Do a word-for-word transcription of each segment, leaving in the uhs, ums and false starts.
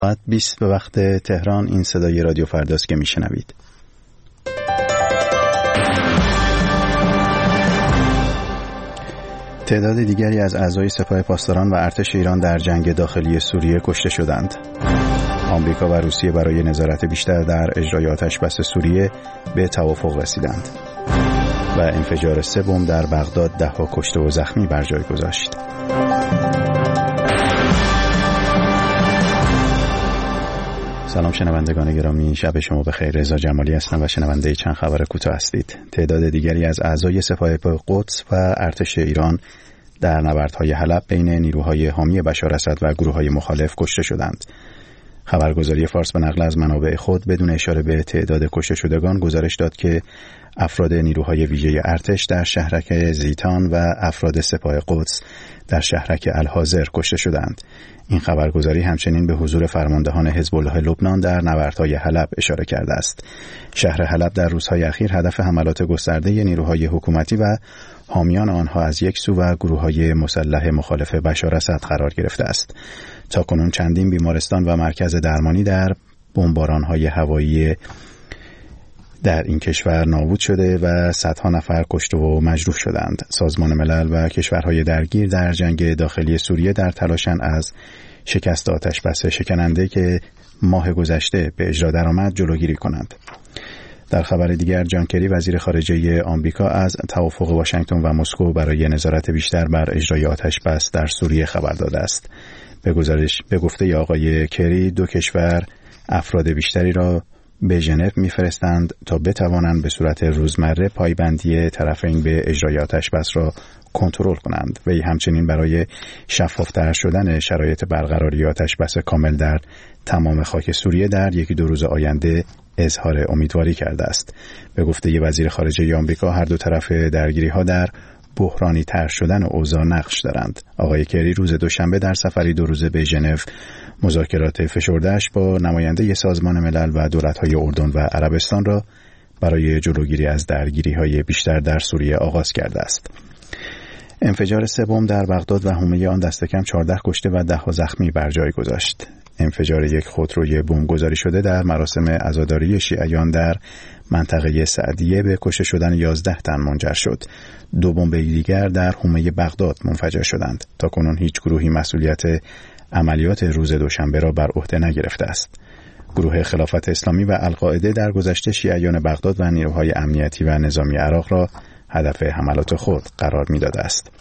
ساعت بیست به وقت تهران. این صدای رادیو فرداست که میشنوید. تعداد دیگری از اعضای سپاه پاسداران و ارتش ایران در جنگ داخلی سوریه کشته شدند. آمریکا و روسیه برای نظارت بیشتر در اجرای آتش‌بس سوریه به توافق رسیدند و انفجار سه بمب در بغداد ده ها کشته و زخمی بر جای گذاشت. سلام شنوندگان گرامی، شب شما بخیر. رضا جمالی هستم و شنونده چند خبر کوتاه هستید. تعداد دیگری از اعضای سپاه قدس و ارتش ایران در نبردهای حلب بین نیروهای حامی بشار اسد و گروه‌های مخالف کشته شدند. خبرگزاری فارس به نقل از منابع خود بدون اشاره به تعداد کشته شدگان گزارش داد که افراد نیروهای ویژه ارتش در شهرک زیتان و افراد سپاه قدس در شهرک الحاضر کشته شدند. این خبرگزاری همچنین به حضور فرماندهان حزب الله لبنان در نبردهای حلب اشاره کرده است. شهر حلب در روزهای اخیر هدف حملات گسترده نیروهای حکومتی و حامیان آنها از یک سو و گروه‌های مسلح مخالف بشار اسد قرار گرفته است. تاکنون چندین بیمارستان و مرکز درمانی در بمباران‌های هوایی در این کشور نابود شده و صدها نفر کشته و مجروح شدند. سازمان ملل و کشورهای درگیر در جنگ داخلی سوریه در تلاشند از شکست آتش‌بس شکننده که ماه گذشته به اجرا درآمد جلوگیری کنند. در خبر دیگر، جان کری وزیر خارجه آمریکا از توافق واشنگتن و مسکو برای نظارت بیشتر بر اجرای آتش‌بس در سوریه خبر داده است. به گزارش به گفته آقای کری، دو کشور افراد بیشتری را به ژنو می‌فرستند تا بتوانند به صورت روزمره پایبندی طرفین به اجرای آتش‌بس را کنترل کنند. وی همچنین برای شفاف‌تر شدن شرایط برقراری آتش‌بس کامل در تمام خاک سوریه در یکی دو روز آینده اظهار امیدواری کرده است. به گفته وزیر خارجه آمریکا، هر دو طرف درگیری‌ها در بحرانی تر شدن اوضاع نقش دارند. آقای کری روز دوشنبه در سفری دو روزه به ژنو مذاکرات فشرده‌اش با نماینده سازمان ملل و دولت‌های اردن و عربستان را برای جلوگیری از درگیری‌های بیشتر در سوریه آغاز کرده است. انفجار سه بمب در بغداد و حومه آن دست کم چهارده کشته و ده ها زخمی بر جای گذاشت. انفجار یک خودروی بمب گذاری شده در مراسم عزاداری شیعیان در منطقه سعدیه به کشته شدن یازده تن منجر شد. دو بمب دیگر در حومه بغداد منفجر شدند. تاکنون هیچ گروهی مسئولیت عملیات روز دوشنبه را بر عهده نگرفته است. گروه خلافت اسلامی و القاعده در گذشته شیعیان بغداد و نیروهای امنیتی و نظامی عراق را هدف حملات خود قرار می‌داده است.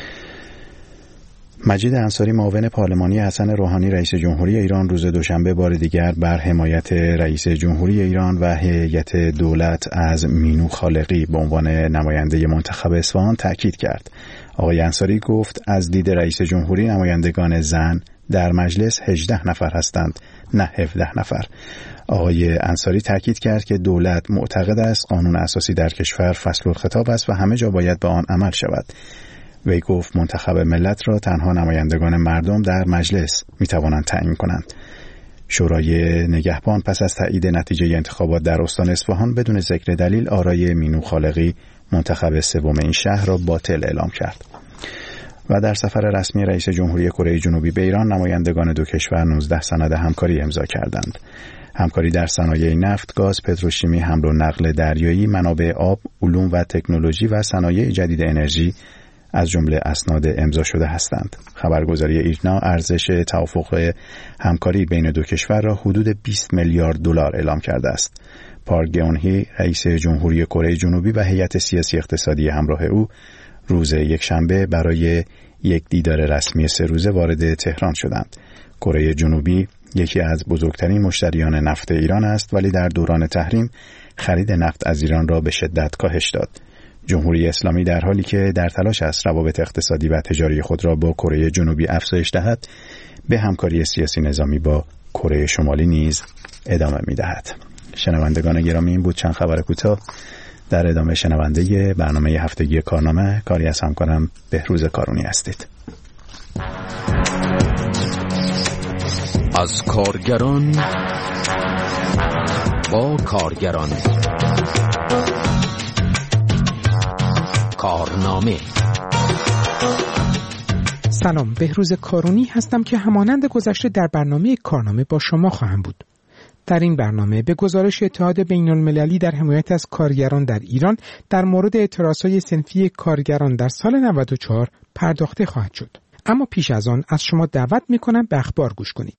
مجید انصاری معاون پارلمانی حسن روحانی رئیس جمهوری ایران روز دوشنبه بار دیگر بر حمایت رئیس جمهوری ایران و هیئت دولت از مینو خالقی به عنوان نماینده منتخب اصفهان تاکید کرد. آقای انصاری گفت از دید رئیس جمهوری نمایندگان زن در مجلس هجده نفر هستند، نه هفده نفر. آقای انصاری تاکید کرد که دولت معتقد است قانون اساسی در کشور فصل الخطاب است و همه جا باید به آن عمل شود. وی گفت منتخب ملت را تنها نمایندگان مردم در مجلس می توانند تعیین کنند. شورای نگهبان پس از تایید نتیجه انتخابات در استان اصفهان بدون ذکر دلیل آرای مینو خالقی منتخب سوم این شهر را باطل اعلام کرد. و در سفر رسمی رئیس جمهوری کره جنوبی به ایران، نمایندگان دو کشور نوزده سند همکاری امضا کردند. همکاری در صنایع نفت، گاز، پتروشیمی، حمل و نقل دریایی، منابع آب، علوم و تکنولوژی و صنایع جدید انرژی از جمله اسناد امضا شده هستند. خبرگزاری ایرنا ارزش توافق همکاری بین دو کشور را حدود بیست میلیارد دلار اعلام کرده است. پارک گئونهی رئیس جمهوری کره جنوبی و هیئت سیاسی اقتصادی همراه او روز یکشنبه برای یک دیدار رسمی سه روزه وارد تهران شدند. کره جنوبی یکی از بزرگترین مشتریان نفت ایران است، ولی در دوران تحریم خرید نفت از ایران را به شدت کاهش داد. جمهوری اسلامی در حالی که در تلاش است روابط اقتصادی و تجاری خود را با کره جنوبی افزایش دهد، به همکاری سیاسی نظامی با کره شمالی نیز ادامه می‌دهد. شنوندگان گرامی، این بود چند خبر کوتاه. در ادامه شنونده برنامه هفتگی کارنامه، کاری از همکارم بهروز کارونی هستید. از کارگران با کارگران، کارنامه. سلام، بهروز کارونی هستم که همانند گذشته در برنامه کارنامه با شما خواهم بود. در این برنامه به گزارش اتحاد بین‌المللی در حمایت از کارگران در ایران در مورد اعتراضهای صنفی کارگران در سال نود و چهار پرداخته خواهد شد. اما پیش از آن از شما دعوت می‌کنم به اخبار گوش کنید.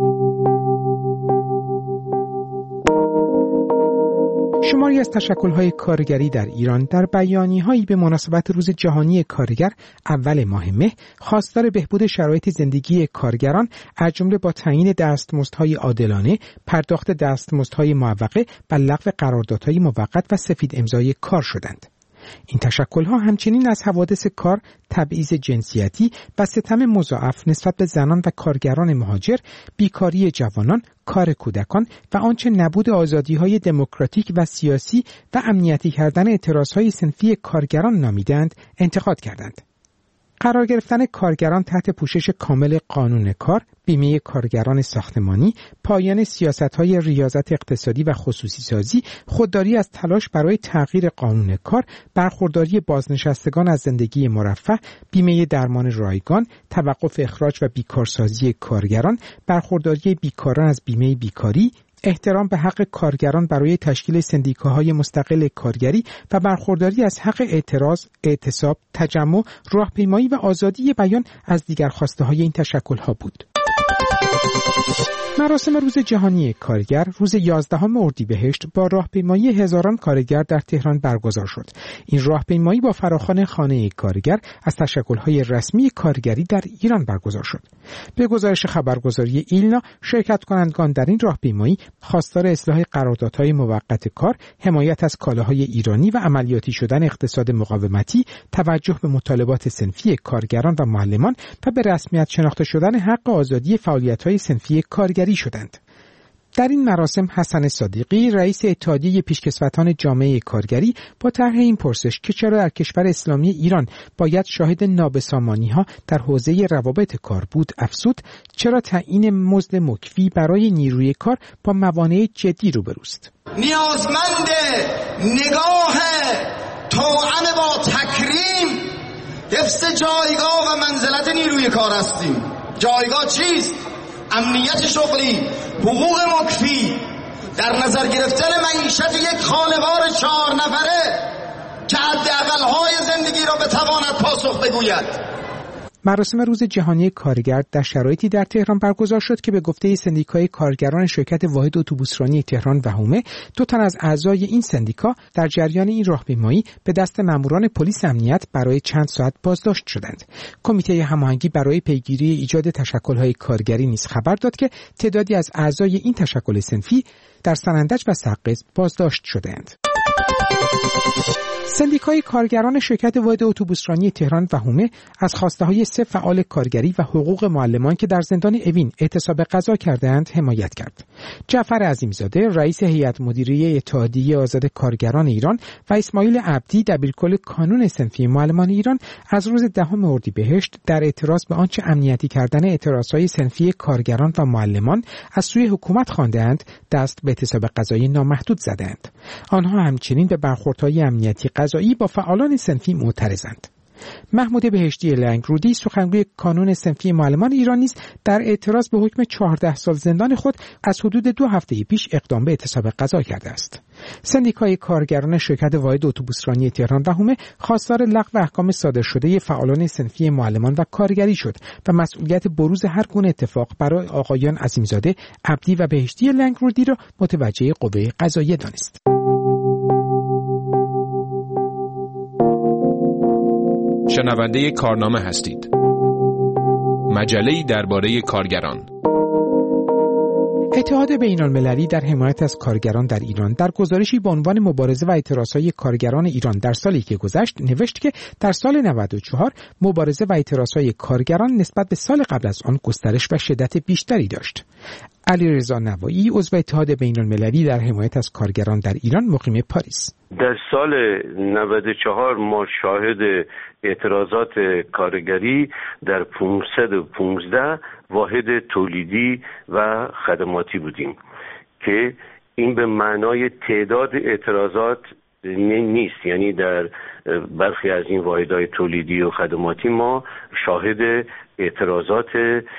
شماری از تشکل‌های کارگری در ایران در بیانیه‌هایی به مناسبت روز جهانی کارگر اول ماه مه خواستار بهبود شرایط زندگی کارگران از جمله با تعیین دستمزدهای عادلانه، پرداخت دستمزدهای معوقه و لغو قراردادهای موقت و سفید امضای کار شدند. این تشکل‌ها همچنین از حوادث کار، تبعیض جنسیتی و ستم مضاعف نسبت به زنان و کارگران مهاجر، بیکاری جوانان، کار کودکان و آنچه نبود آزادی‌های دموکراتیک و سیاسی و امنیتی کردن اعتراضهای صنفی کارگران نامیدند، انتقاد کردند. قرار گرفتن کارگران تحت پوشش کامل قانون کار، بیمه کارگران ساختمانی، پایان سیاست‌های ریاضت اقتصادی و خصوصی سازی، خودداری از تلاش برای تغییر قانون کار، برخورداری بازنشستگان از زندگی مرفه، بیمه درمان رایگان، توقف اخراج و بیکارسازی کارگران، برخورداری بیکاران از بیمه بیکاری، احترام به حق کارگران برای تشکیل سندیکاهای مستقل کارگری و برخورداری از حق اعتراض، اعتصاب، تجمع، راهپیمایی و آزادی بیان از دیگر خواسته‌های این تشکل‌ها بود. مراسم روز جهانی کارگر روز یازدهم اردیبهشت با راهپیمایی هزاران کارگر در تهران برگزار شد. این راهپیمایی با فراخوان خانه کارگر از تشکل‌های رسمی کارگری در ایران برگزار شد. به گزارش خبرگزاری ایلنا، شرکت کنندگان در این راهپیمایی خواستار اصلاح قراردادهای موقت کار، حمایت از کالاهای ایرانی و عملیاتی شدن اقتصاد مقاومتی، توجه به مطالبات صنفی کارگران و معلمان و به رسمیت شناخته شدن حق آزادی فعالیت‌های صنفی کارگری شدند. در این مراسم حسن صادقی، رئیس اتحادیه پیشکسوتان جامعه کارگری، با طرح این پرسش که چرا در کشور اسلامی ایران باید شاهد نابسامانی‌ها در حوزه روابط کار بود، افزود چرا تعیین مزد مکفی برای نیروی کار با موانع جدی روبروست. نیازمند نگاه توأم با تکریم، حفظ جایگاه و منزلت نیروی کار هستیم. جایگاه چیست؟ امنیت شغلی، حقوق مکفی، در نظر گرفتن معیشت یک خانوار چهار نفره که حداقل‌های زندگی را بتواند پاسخ بگوید. مراسم روز جهانی کارگر در شرایطی در تهران برگزار شد که به گفته سندیکای کارگران شرکت واحد اتوبوسرانی تهران و حومه، دو تن از اعضای این سندیکا در جریان این راهپیمایی به دست ماموران پلیس امنیت برای چند ساعت بازداشت شدند. کمیته هماهنگی برای پیگیری ایجاد تشکل‌های کارگری نیز خبر داد که تعدادی از اعضای این تشکل صنفی در سنندج و سقز بازداشت شدند. سندیکای کارگران شرکت واحد اتوبوسرانی تهران و حومه از خواسته‌های سه فعال کارگری و حقوق معلمان که در زندان اوین اعتصاب غذا کردند حمایت کرد. جعفر عظیمزاده، رئیس هیئت مدیره اتحادیه آزاد کارگران ایران و اسماعیل عبدی، دبیرکل کانون صنفی معلمان ایران، از روز دهم اردیبهشت در اعتراض به آنچه امنیتی کردن اعتراضهای صنفی کارگران و معلمان از سوی حکومت خواندند، دست به اعتصاب غذایی نامحدود زدند. آنها همچنین به برخوردهای امنیتی قضایی با فعالان صنفی معترضند. محمود بهشتی لنگرودی، سخنگوی کانون صنفی معلمان ایران، نیز در اعتراض به حکم چهارده سال زندان خود از حدود دو هفته پیش اقدام به اعتصاب غذا کرده است. سندیکای کارگران شرکت واحد اتوبوسرانی تهران و حومه خواستار لغو احکام صادر شده فعالان صنفی معلمان و کارگری شد و مسئولیت بروز هر گونه اتفاق برای آقایان عظیمزاده، عبدی و بهشتی لنگرودی را متوجه قوه قضاییه دانست. شنونده کارنامه هستید. مجله‌ای درباره کارگران. اتحاد بین‌المللی در حمایت از کارگران در ایران در گزارشی با عنوان مبارزه و اعتراضهای کارگران ایران در سالی که گذشت نوشت که در سال نود و چهار مبارزه و اعتراضهای کارگران نسبت به سال قبل از آن گسترش و شدت بیشتری داشت. علیرضا نوایی، عضو اتحاد بین‌المللی در حمایت از کارگران در ایران، مقیم پاریس: در سال نود و چهار ما شاهد اعتراضات کارگری در پانصد و پانزده واحد تولیدی و خدماتی بودیم که این به معنای تعداد اعتراضات نیست. یعنی در برخی از این واحدهای تولیدی و خدماتی ما شاهد اعتراضات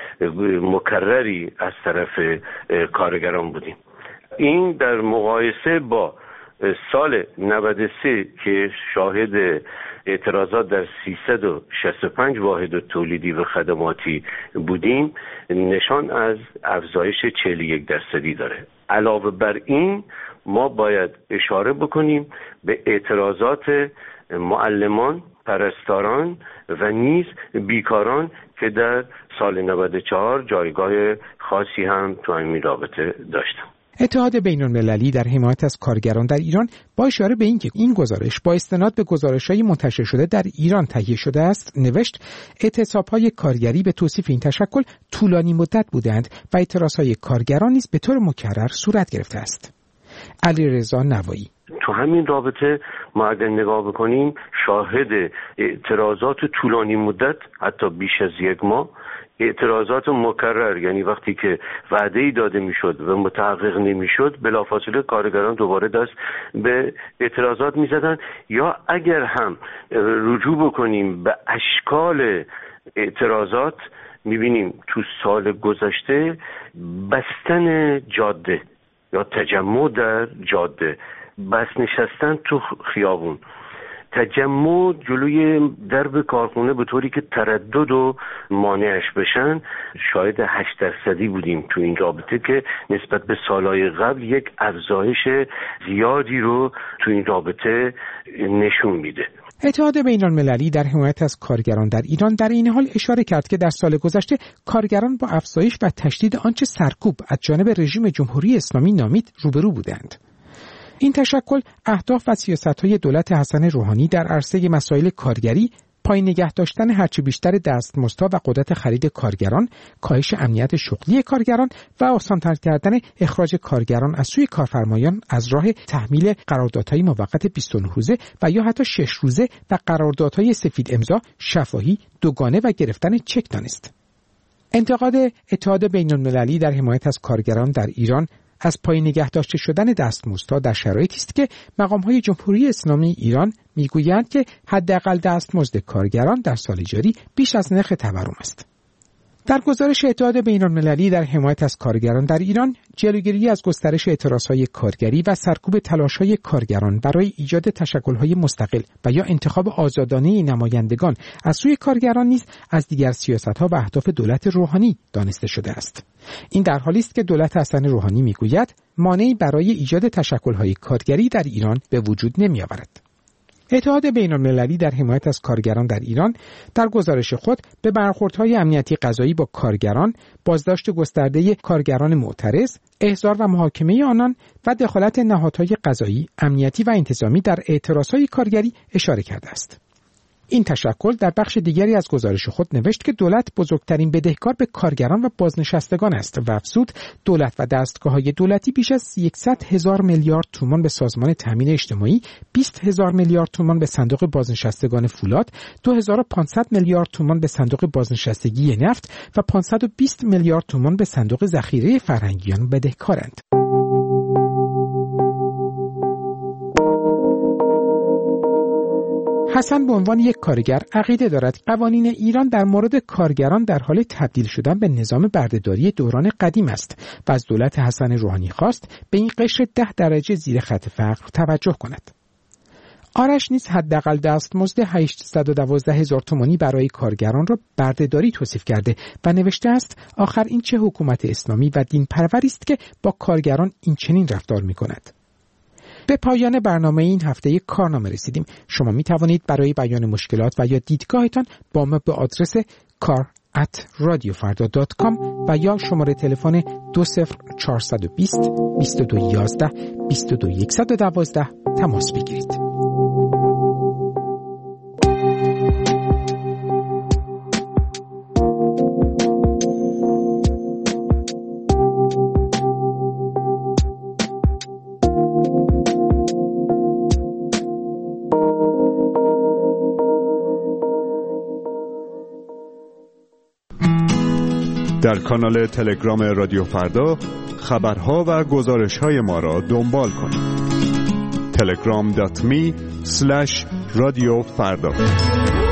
مکرری از طرف کارگران بودیم. این در مقایسه با سال نود و سه که شاهد اعتراضات در سیصد و شصت و پنج واحد تولیدی و خدماتی بودیم نشان از افزایش چهل و یک درصدی داره. علاوه بر این ما باید اشاره بکنیم به اعتراضات معلمان، پرستاران و نیز بیکاران که در سال نود و چهار جایگاه خاصی هم تو این رابطه داشتن. اتحاد بین‌المللی در حمایت از کارگران در ایران با اشاره به اینکه این گزارش با استناد به گزارش‌های منتشر شده در ایران تهیه شده است نوشت اعتصاب‌های کارگری به توصیف این تشکل طولانی مدت بودند و اعتراض‌های کارگران نیز به طور مکرر صورت گرفته است. علیرضا نوایی: تو همین رابطه ما اگر نگاه بکنیم شاهد اعتراضات طولانی مدت حتی بیش از یک ماه، اعتراضات مکرر، یعنی وقتی که وعده‌ای داده میشد و متحقق نمیشد بلافاصله کارگران دوباره دست به اعتراضات میزدن، یا اگر هم رجوع بکنیم به اشکال اعتراضات میبینیم تو سال گذشته بستن جاده یا تجمع در جاده، بس نشستن تو خیابون، تجمع جلوی درب کارخونه به طوری که تردد و مانعش بشن، شاید هشت درصدی بودیم تو این رابطه که نسبت به سالهای قبل یک افزایش زیادی رو تو این رابطه نشون میده. اتحاد بین‌المللی در حمایت از کارگران در ایران در این حال اشاره کرد که در سال گذشته کارگران با افزایش و تشدید آنچه سرکوب از جانب رژیم جمهوری اسلامی نامید روبرو بودند. این تشکل اهداف و سیاست‌های دولت حسن روحانی در عرصه مسائل کارگری، پایین نگه داشتن هرچه بیشتر دستمزدها و قدرت خرید کارگران، کاهش امنیت شغلی کارگران و آسان‌تر کردن اخراج کارگران از سوی کارفرمایان از راه تحمیل قراردادهای موقت بیست و نه روزه و یا حتی شش روزه و قراردادهای سفید امضا، شفاهی، دوگانه و گرفتن چک دانست. انتقاد اتحاد بین‌المللی در حمایت از کارگران در ایران از پایین نگه داشته شدن دستمزدها در شرایطی است که مقام‌های جمهوری اسلامی ایران میگویند که حداقل دستمزد کارگران در سال جاری بیش از نرخ تورم است. در گزارش اتحاد بین‌المللی در حمایت از کارگران در ایران، جلوگیری از گسترش اعتراضهای کارگری و سرکوب تلاش‌های کارگران برای ایجاد تشکل‌های مستقل و یا انتخاب آزادانه نمایندگان از سوی کارگران نیز از دیگر سیاست‌ها و اهداف دولت روحانی دانسته شده است. این در حالی است که دولت حسن روحانی میگوید مانعی برای ایجاد تشکل‌های کارگری در ایران به وجود نمی‌آورد. اتحاد بین‌المللی در حمایت از کارگران در ایران در گزارش خود به برخوردهای امنیتی قضایی با کارگران، بازداشت گسترده کارگران معترض، احضار و محاکمه آنان و دخالت نهادهای قضایی، امنیتی و انتظامی در اعتراضهای کارگری اشاره کرده است. این تشکل در بخش دیگری از گزارش خود نوشت که دولت بزرگترین بدهکار به کارگران و بازنشستگان است و افزود دولت و دستگاه‌های دولتی بیش از صد هزار میلیارد تومان به سازمان تامین اجتماعی، بیست هزار میلیارد تومان به صندوق بازنشستگان فولاد، دو هزار و پانصد میلیارد تومان به صندوق بازنشستگی نفت و پانصد و بیست میلیارد تومان به صندوق ذخیره فرهنگیان بدهکارند. حسن به عنوان یک کارگر عقیده دارد قوانین ایران در مورد کارگران در حال تبدیل شدن به نظام بردهداری دوران قدیم است و از دولت حسن روحانی خواست به این قشر ده درجه زیر خط فقر توجه کند. آرش نیز حداقل دستمزد هشتصد و دوازده هزار تومانی برای کارگران را بردهداری توصیف کرده و نوشته است آخر این چه حکومت اسلامی و دین پروری است که با کارگران این چنین رفتار می کند. به پایان برنامه این هفته کارنامه رسیدیم. شما می توانید برای بیان مشکلات و یا دیدگاهتان با ما به آدرس کار ات رادیو فردا دات کام و یا شماره تلفن دو صفر چهارصد و بیست بیست و دو یازده بیست و دو صد و دوازده تماس بگیرید. در کانال تلگرام رادیو فردا خبرها و گزارش‌های ما را دنبال کنید. تلگرام دات می اسلش رادیو فردا.